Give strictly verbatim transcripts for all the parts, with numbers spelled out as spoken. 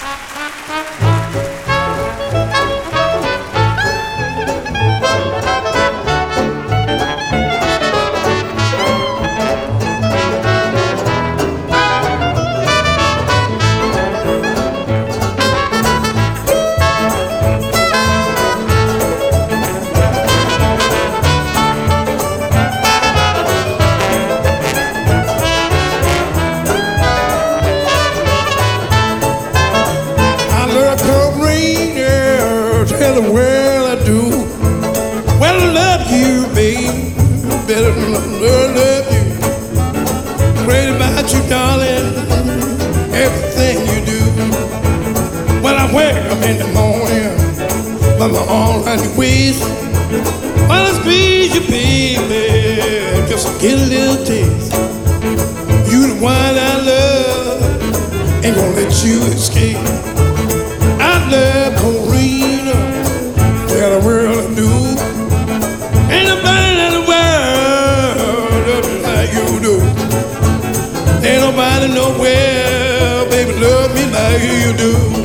Tell the world I do. Well, I love you, babe, better than I love you. Great about you, darling, everything you do. Well, I wake up in the morning, by my arm around your waist. While I squeeze you, baby, just to get a little taste. You the one I love, ain't gonna let you escape. I love Corina, tell the world I do. Ain't nobody in the world love me like you do. Ain't nobody nowhere, baby, love me like you do.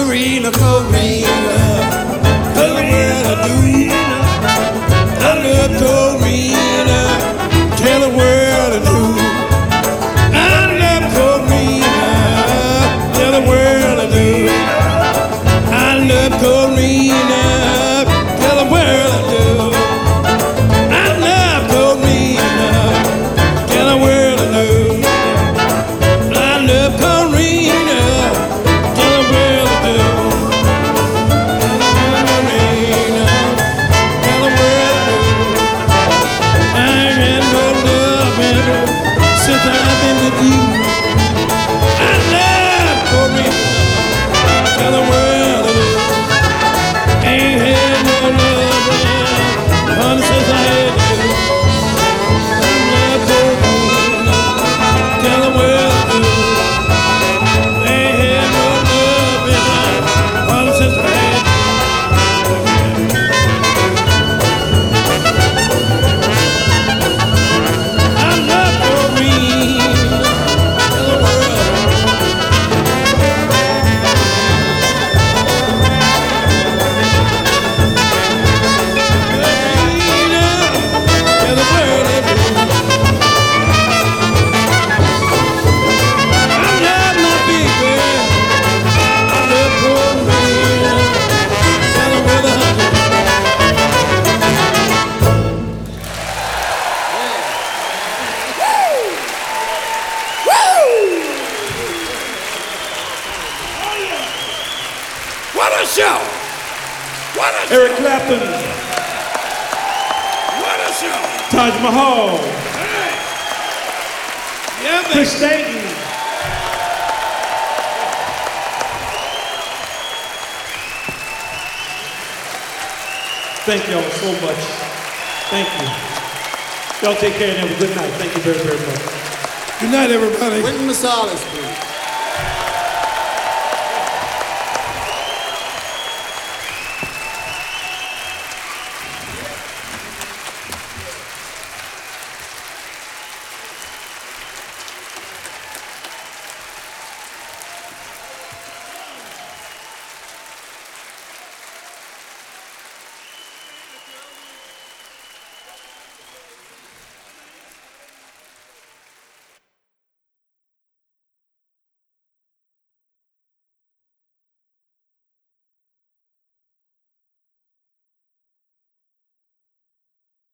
Corrina, Corrina, tell the world I do. I love Corrina, tell the world I do. I love Corrina, tell the world I do. I love Corrina, tell the world I do. I love Corrina, tell the world I do. I love Corrina, tell the world I do. Corrina, tell the world I do. I ain't no loving since I've been with you. I love Corrina, tell the world I do. Ain't had no loving, honey, since I had you. I love Corrina, tell the world I do. Ain't had no loving, honey, since I had you. I love Corrina, tell the world I do. What a show! What a show! Eric Clapton, What a show! Taj Mahal, Hey. Yeah, baby. Chris Staten. Thank y'all so much. Thank you. Y'all take care and have a good night. Thank you very, very much. Good night, everybody. Wynton Marsalis, please.